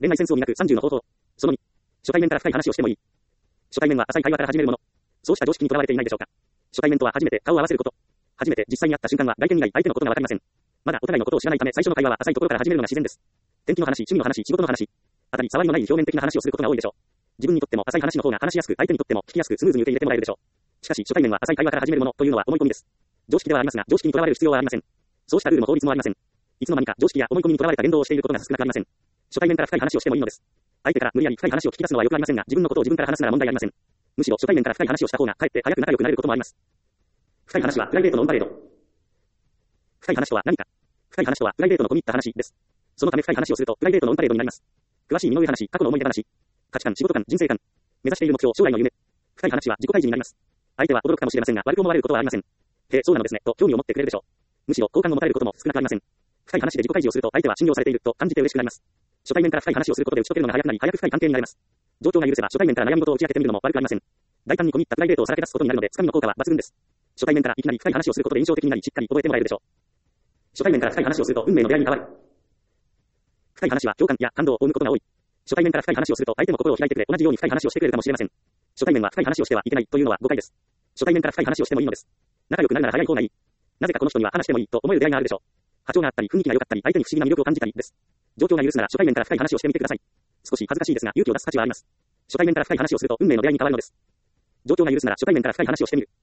恋愛戦争になく30の方法。その2。初対面から深い話をしてもいい。初対面は浅い会話から始めるもの。そうした常識にとらわれていないでしょうか。初対面とは初めて顔を合わせること。初めて実際に会った瞬間は外見以外相手のことがわかりません。まだお互いのことを知らないため最初の会話は浅いところから始めるのが自然です。天気の話、趣味の話、仕事の話。当たり障りのない表面的な話をすることが多いでしょう。自分にとっても浅い話の方が話しやすく、相手にとっても聞きやすくスムーズに受け入れてもらえるでしょう。しかし初対面は浅い会話から始めるものというのは思い込みです。常識ではありますが、常識にとらわれる必要はありません。そうしたルールも法律もありません。いつの間にか常識や思い込みにとらわれた言動をしていることが少なくありません。初対面から深い話をしてもいいのです。相手から無理やり深い話を聞き出すのはよくありませんが、自分のことを自分から話すなら問題ありません。むしろ初対面から深い話をした方がかえって早く仲良くなれることもあります。深い話はプライベートのオンパレード。深い話とは何か。深い話とはプライベートの込み入った話です。そのため深い話をするとプライベートのオンパレードになります。詳しい身の上話、過去の思い出話、価値観、仕事観、人生観、目指している目標、将来の夢。深い話は自己開示になります。相手は驚くかもしれませんが、悪く思われることはありません。へえ、そうなのですね、と興味を持ってくれるでしょう。むしろ好感を持たれることも少なくありません。深い話で自己開示をすると相手は信用されていると感じて嬉しくなります。初対面から深い話をすることで打ち解けるのが早くなり、早く深い関係になれます。状況が許せば初対面から悩み事を打ち明けてみるのも悪くありません。大胆に込み入ったプライベートをさらけ出すことになるので、つかみの効果は抜群です。初対面からいきなり深い話をすることで印象的になり、しっかり覚えてもらえるでしょう。初対面から深い話をすると運命の出会いに変わる。深い話は共感や感動を生むことが多い。初対面から深い話をすると相手も心を開いてくれ、同じように深い話をしてくれるかもしれません。初対面は深い話をしてはいけないというのは誤解です。初対面から深い話をしてもいいのです。仲良くなるなら早い方がいい。なぜかこの人には話してもいいと思える出会いがあるでしょう。波長があったり、雰囲気が良かったり、相手に不思議な魅力を感じたりです。状況が許すなら初対面から深い話をしてみてください。少し恥ずかしいですが勇気を出す価値はあります。初対面から深い話をすると運命の出会いに変わるのです。状況が許すなら初対面から深い話をしてみる。